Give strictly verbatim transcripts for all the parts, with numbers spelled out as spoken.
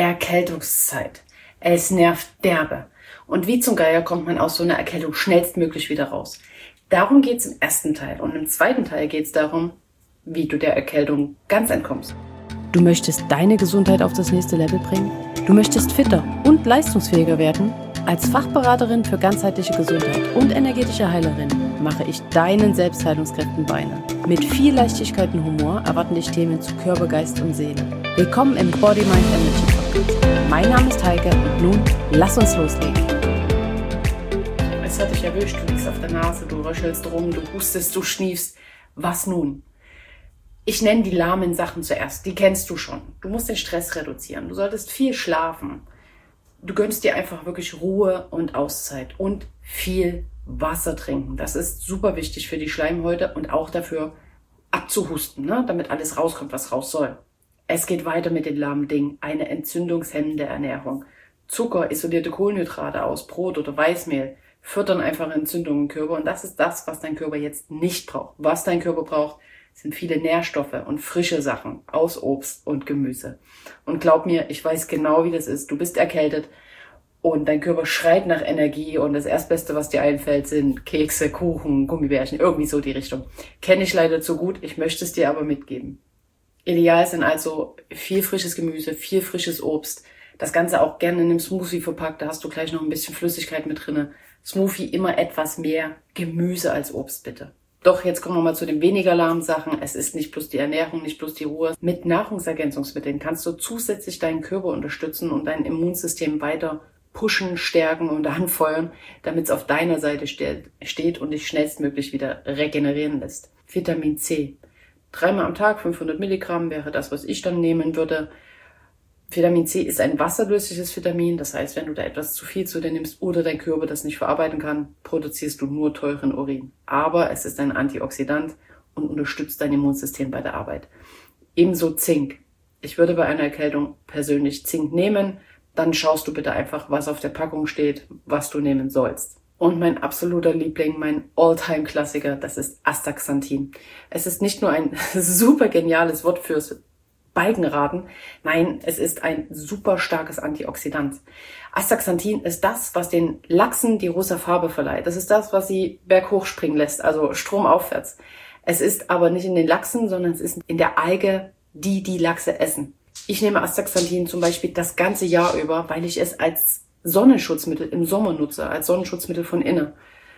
Erkältungszeit. Es nervt derbe. Und wie zum Geier kommt man aus so einer Erkältung schnellstmöglich wieder raus? Darum geht's im ersten Teil. Und im zweiten Teil geht's darum, wie du der Erkältung ganz entkommst. Du möchtest deine Gesundheit auf das nächste Level bringen? Du möchtest fitter und leistungsfähiger werden? Als Fachberaterin für ganzheitliche Gesundheit und energetische Heilerin mache ich deinen Selbstheilungskräften Beine. Mit viel Leichtigkeit und Humor erwarten dich Themen zu Körper, Geist und Seele. Willkommen im Body, Mind, Energy Podcast. Mein Name ist Heike und nun lass uns loslegen. Es hat dich erwischt, du liegst auf der Nase, du röchelst rum, du hustest, du schniefst. Was nun? Ich nenne die lahmen Sachen zuerst, die kennst du schon. Du musst den Stress reduzieren, du solltest viel schlafen. Du gönnst dir einfach wirklich Ruhe und Auszeit und viel Wasser trinken. Das ist super wichtig für die Schleimhäute und auch dafür abzuhusten, ne? Damit alles rauskommt, was raus soll. Es geht weiter mit den lahmen Dingen. Eine entzündungshemmende Ernährung. Zucker, isolierte Kohlenhydrate aus Brot oder Weißmehl fördern einfach Entzündungen im Körper. Und das ist das, was dein Körper jetzt nicht braucht. Was dein Körper braucht, sind viele Nährstoffe und frische Sachen aus Obst und Gemüse. Und glaub mir, ich weiß genau, wie das ist. Du bist erkältet und dein Körper schreit nach Energie und das Erstbeste, was dir einfällt, sind Kekse, Kuchen, Gummibärchen, irgendwie so die Richtung. Kenne ich leider zu gut, ich möchte es dir aber mitgeben. Ideal sind also viel frisches Gemüse, viel frisches Obst. Das Ganze auch gerne in einem Smoothie verpackt, da hast du gleich noch ein bisschen Flüssigkeit mit drinne. Smoothie immer etwas mehr Gemüse als Obst, bitte. Doch, jetzt kommen wir mal zu den weniger lahmen Sachen. Es ist nicht bloß die Ernährung, nicht bloß die Ruhe. Mit Nahrungsergänzungsmitteln kannst du zusätzlich deinen Körper unterstützen und dein Immunsystem weiter pushen, stärken und anfeuern, damit es auf deiner Seite steht und dich schnellstmöglich wieder regenerieren lässt. Vitamin C. Dreimal am Tag, fünfhundert Milligramm wäre das, was ich dann nehmen würde. Vitamin C ist ein wasserlösliches Vitamin, das heißt, wenn du da etwas zu viel zu dir nimmst oder dein Körper das nicht verarbeiten kann, produzierst du nur teuren Urin. Aber es ist ein Antioxidant und unterstützt dein Immunsystem bei der Arbeit. Ebenso Zink. Ich würde bei einer Erkältung persönlich Zink nehmen, dann schaust du bitte einfach, was auf der Packung steht, was du nehmen sollst. Und mein absoluter Liebling, mein All-Time-Klassiker, das ist Astaxanthin. Es ist nicht nur ein super geniales Wort fürs Balkenraten. Nein, es ist ein super starkes Antioxidant. Astaxanthin ist das, was den Lachsen die rosa Farbe verleiht. Das ist das, was sie berghoch springen lässt, also stromaufwärts. Es ist aber nicht in den Lachsen, sondern es ist in der Alge, die die Lachse essen. Ich nehme Astaxanthin zum Beispiel das ganze Jahr über, weil ich es als Sonnenschutzmittel im Sommer nutze, als Sonnenschutzmittel von innen.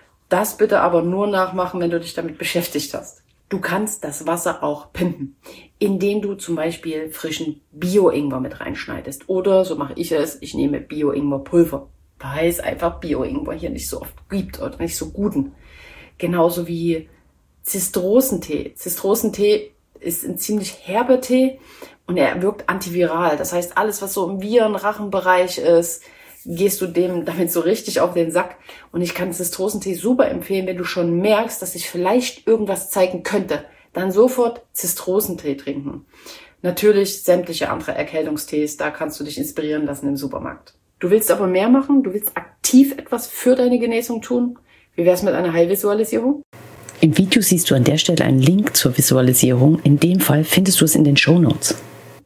Das bitte aber nur nachmachen, wenn du dich damit beschäftigt hast. Du kannst das Wasser auch pimpen, indem du zum Beispiel frischen Bio-Ingwer mit reinschneidest. Oder, so mache ich es, ich nehme Bio-Ingwer-Pulver, weil es einfach Bio-Ingwer hier nicht so oft gibt oder nicht so guten. Genauso wie Zistrosentee. Zistrosentee ist ein ziemlich herber Tee und er wirkt antiviral. Das heißt, alles, was so im Viren-Rachenbereich ist, gehst du dem damit so richtig auf den Sack. Und ich kann Zistrosentee super empfehlen, wenn du schon merkst, dass sich vielleicht irgendwas zeigen könnte, dann sofort Zistrosentee trinken. Natürlich sämtliche andere Erkältungstees, da kannst du dich inspirieren lassen im Supermarkt. Du willst aber mehr machen? Du willst aktiv etwas für deine Genesung tun? Wie wär's mit einer Heilvisualisierung? Im Video siehst du an der Stelle einen Link zur Visualisierung. In dem Fall findest du es in den Shownotes.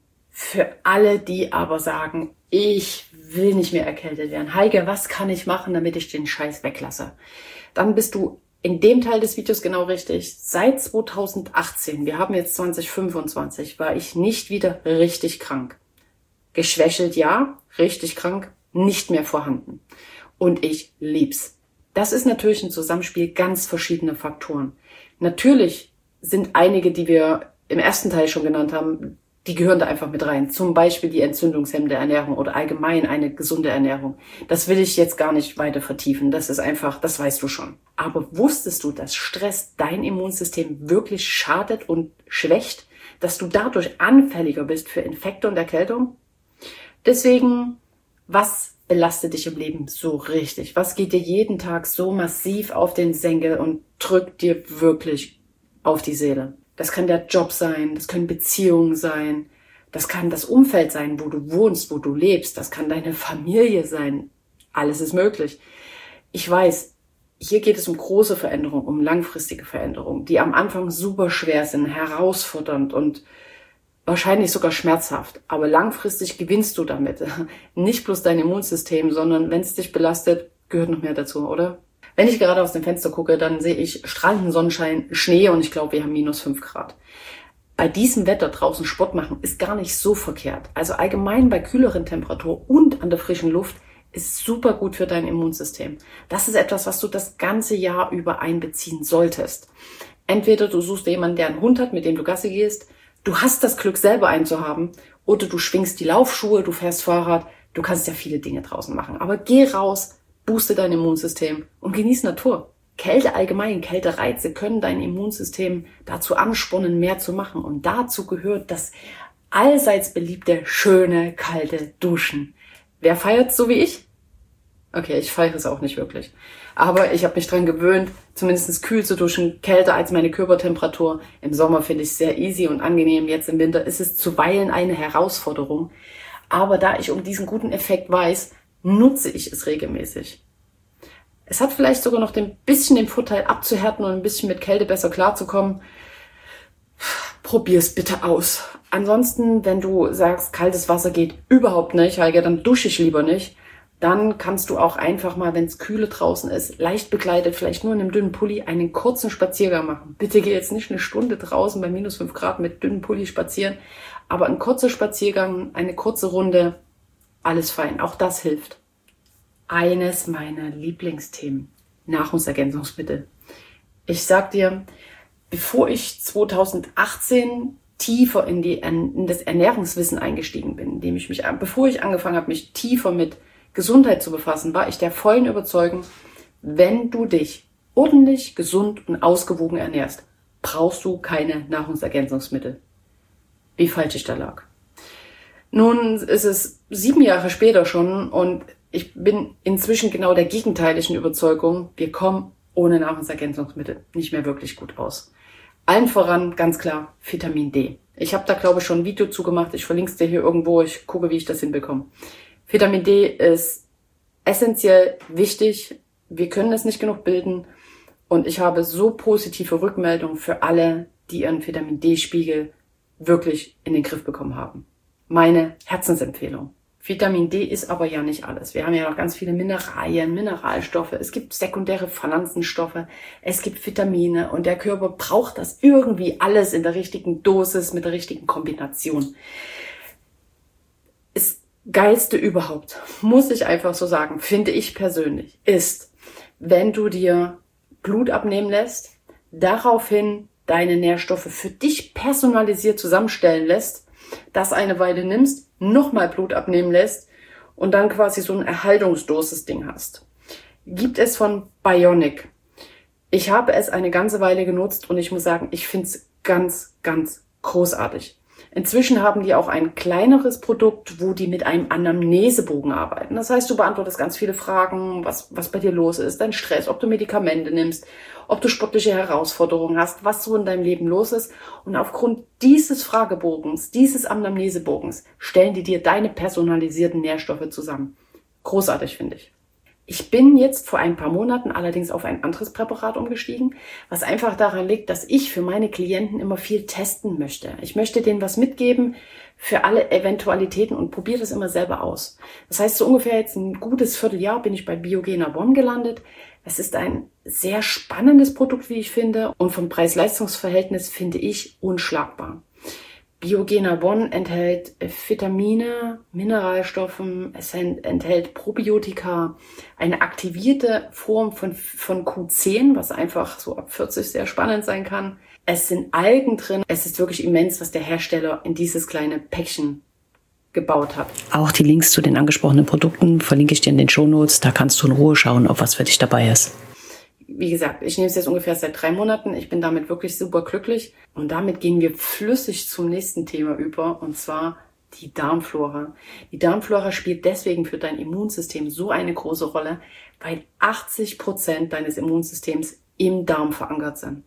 Für alle, die aber sagen, ich will nicht mehr erkältet werden. Heike, was kann ich machen, damit ich den Scheiß weglasse? Dann bist du in dem Teil des Videos genau richtig. Seit zweitausendachtzehn, wir haben jetzt zwanzig fünfundzwanzig, war ich nicht wieder richtig krank. Geschwächelt ja, richtig krank, nicht mehr vorhanden. Und ich lieb's. Das ist natürlich ein Zusammenspiel ganz verschiedener Faktoren. Natürlich sind einige, die wir im ersten Teil schon genannt haben, die gehören da einfach mit rein. Zum Beispiel die entzündungshemmende Ernährung oder allgemein eine gesunde Ernährung. Das will ich jetzt gar nicht weiter vertiefen. Das ist einfach, das weißt du schon. Aber wusstest du, dass Stress dein Immunsystem wirklich schadet und schwächt? Dass du dadurch anfälliger bist für Infekte und Erkältung? Deswegen, was belastet dich im Leben so richtig? Was geht dir jeden Tag so massiv auf den Senkel und drückt dir wirklich auf die Seele? Das kann der Job sein, das können Beziehungen sein, das kann das Umfeld sein, wo du wohnst, wo du lebst, das kann deine Familie sein. Alles ist möglich. Ich weiß, hier geht es um große Veränderungen, um langfristige Veränderungen, die am Anfang super schwer sind, herausfordernd und wahrscheinlich sogar schmerzhaft, aber langfristig gewinnst du damit. Nicht bloß dein Immunsystem, sondern wenn es dich belastet, gehört noch mehr dazu, oder? Wenn ich gerade aus dem Fenster gucke, dann sehe ich strahlenden Sonnenschein, Schnee und ich glaube, wir haben minus fünf Grad. Bei diesem Wetter draußen Sport machen ist gar nicht so verkehrt. Also allgemein bei kühleren Temperaturen und an der frischen Luft ist super gut für dein Immunsystem. Das ist etwas, was du das ganze Jahr über einbeziehen solltest. Entweder du suchst jemanden, der einen Hund hat, mit dem du Gassi gehst, du hast das Glück, selber einen zu haben, oder du schwingst die Laufschuhe, du fährst Fahrrad, du kannst ja viele Dinge draußen machen. Aber geh raus, booste dein Immunsystem und genieß Natur. Kälte allgemein, Kältereize können dein Immunsystem dazu anspornen, mehr zu machen. Und dazu gehört das allseits beliebte, schöne, kalte Duschen. Wer feiert's so wie ich? Okay, ich feiere es auch nicht wirklich. Aber ich habe mich dran gewöhnt, zumindest kühl zu duschen, kälter als meine Körpertemperatur. Im Sommer finde ich es sehr easy und angenehm. Jetzt im Winter ist es zuweilen eine Herausforderung. Aber da ich um diesen guten Effekt weiß, nutze ich es regelmäßig. Es hat vielleicht sogar noch ein bisschen den Vorteil abzuhärten und ein bisschen mit Kälte besser klarzukommen. Probier's bitte aus. Ansonsten, wenn du sagst, kaltes Wasser geht überhaupt nicht, Heike, dann dusche ich lieber nicht. Dann kannst du auch einfach mal, wenn es kühle draußen ist, leicht bekleidet, vielleicht nur in einem dünnen Pulli, einen kurzen Spaziergang machen. Bitte geh jetzt nicht eine Stunde draußen bei minus fünf Grad mit dünnen Pulli spazieren, aber ein kurzer Spaziergang, eine kurze Runde, alles fein. Auch das hilft. Eines meiner Lieblingsthemen, Nahrungsergänzungsmittel. Ich sag dir, bevor ich zweitausendachtzehn tiefer in, die, in das Ernährungswissen eingestiegen bin, indem ich mich, bevor ich angefangen habe, mich tiefer mit Gesundheit zu befassen, war ich der vollen Überzeugung, wenn du dich ordentlich, gesund und ausgewogen ernährst, brauchst du keine Nahrungsergänzungsmittel. Wie falsch ich da lag. Nun ist es sieben Jahre später schon und ich bin inzwischen genau der gegenteiligen Überzeugung, wir kommen ohne Nahrungsergänzungsmittel nicht mehr wirklich gut aus. Allen voran, ganz klar, Vitamin D. Ich habe da, glaube ich, schon ein Video zugemacht. Ich verlinke es dir hier irgendwo. Ich gucke, wie ich das hinbekomme. Vitamin D ist essentiell wichtig. Wir können es nicht genug bilden. Und ich habe so positive Rückmeldungen für alle, die ihren Vitamin D-Spiegel wirklich in den Griff bekommen haben. Meine Herzensempfehlung. Vitamin D ist aber ja nicht alles. Wir haben ja noch ganz viele Mineralien, Mineralstoffe. Es gibt sekundäre Pflanzenstoffe. Es gibt Vitamine. Und der Körper braucht das irgendwie alles in der richtigen Dosis, mit der richtigen Kombination. Das Geilste überhaupt, muss ich einfach so sagen, finde ich persönlich, ist, wenn du dir Blut abnehmen lässt, daraufhin deine Nährstoffe für dich personalisiert zusammenstellen lässt, das eine Weile nimmst, nochmal Blut abnehmen lässt und dann quasi so ein Erhaltungsdosis-Ding hast. Gibt es von Bionic. Ich habe es eine ganze Weile genutzt und ich muss sagen, ich finde es ganz, ganz großartig. Inzwischen haben die auch ein kleineres Produkt, wo die mit einem Anamnesebogen arbeiten. Das heißt, du beantwortest ganz viele Fragen, was, was bei dir los ist, dein Stress, ob du Medikamente nimmst, ob du sportliche Herausforderungen hast, was so in deinem Leben los ist. Und aufgrund dieses Fragebogens, dieses Anamnesebogens, stellen die dir deine personalisierten Nährstoffe zusammen. Großartig, finde ich. Ich bin jetzt vor ein paar Monaten allerdings auf ein anderes Präparat umgestiegen, was einfach daran liegt, dass ich für meine Klienten immer viel testen möchte. Ich möchte denen was mitgeben für alle Eventualitäten und probiere das immer selber aus. Das heißt, so ungefähr jetzt ein gutes Vierteljahr bin ich bei Biogena Bonn gelandet. Es ist ein sehr spannendes Produkt, wie ich finde, und vom Preis-Leistungs-Verhältnis finde ich unschlagbar. Biogena Bonn enthält Vitamine, Mineralstoffen, es enthält Probiotika, eine aktivierte Form von, von Q zehn, was einfach so ab vierzig sehr spannend sein kann. Es sind Algen drin. Es ist wirklich immens, was der Hersteller in dieses kleine Päckchen gebaut hat. Auch die Links zu den angesprochenen Produkten verlinke ich dir in den Shownotes. Da kannst du in Ruhe schauen, ob was für dich dabei ist. Wie gesagt, ich nehme es jetzt ungefähr seit drei Monaten. Ich bin damit wirklich super glücklich. Und damit gehen wir flüssig zum nächsten Thema über, und zwar die Darmflora. Die Darmflora spielt deswegen für dein Immunsystem so eine große Rolle, weil achtzig Prozent deines Immunsystems im Darm verankert sind.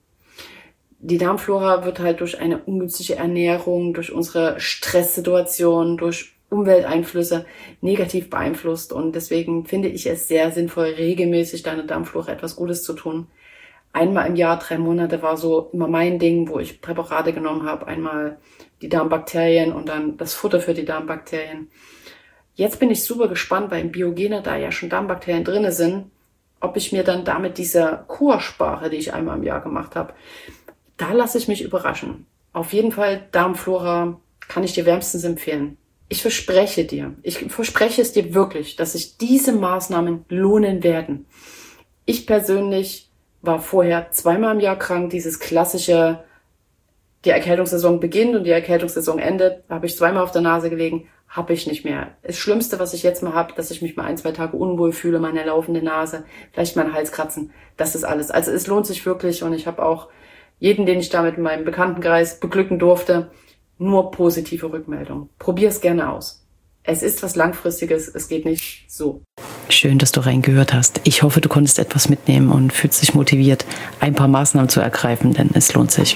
Die Darmflora wird halt durch eine ungünstige Ernährung, durch unsere Stresssituation, durch Umwelteinflüsse negativ beeinflusst, und deswegen finde ich es sehr sinnvoll, regelmäßig deiner Darmflora etwas Gutes zu tun. Einmal im Jahr, drei Monate war so immer mein Ding, wo ich Präparate genommen habe. Einmal die Darmbakterien und dann das Futter für die Darmbakterien. Jetzt bin ich super gespannt, weil im Biogene da ja schon Darmbakterien drin sind, ob ich mir dann damit diese Kur spare, die ich einmal im Jahr gemacht habe. Da lasse ich mich überraschen. Auf jeden Fall Darmflora kann ich dir wärmstens empfehlen. Ich verspreche dir, ich verspreche es dir wirklich, dass sich diese Maßnahmen lohnen werden. Ich persönlich war vorher zweimal im Jahr krank, dieses klassische, die Erkältungssaison beginnt und die Erkältungssaison endet, da habe ich zweimal auf der Nase gelegen, habe ich nicht mehr. Das Schlimmste, was ich jetzt mal habe, dass ich mich mal ein, zwei Tage unwohl fühle, meine laufende Nase, vielleicht mein Halskratzen, das ist alles. Also es lohnt sich wirklich und ich habe auch jeden, den ich da mit meinem Bekanntenkreis beglücken durfte, nur positive Rückmeldungen. Probier es gerne aus. Es ist was Langfristiges, es geht nicht so. Schön, dass du reingehört hast. Ich hoffe, du konntest etwas mitnehmen und fühlst dich motiviert, ein paar Maßnahmen zu ergreifen, denn es lohnt sich.